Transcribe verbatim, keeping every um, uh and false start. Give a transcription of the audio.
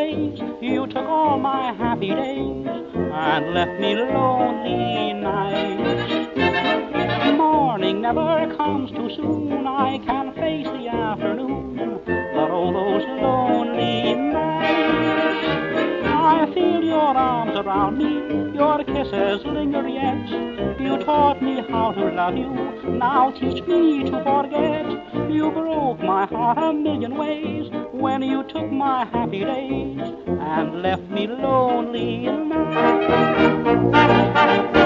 ways. You took all my happy days and left me lonely nights. Morning never comes too soon. I can face the afternoon, but all those lonely nights. I feel your arms around me, your kisses linger yet. You taught me how to love you, now teach me to forget. You broke my heart a million ways when you took my happy days and left me lonely nights.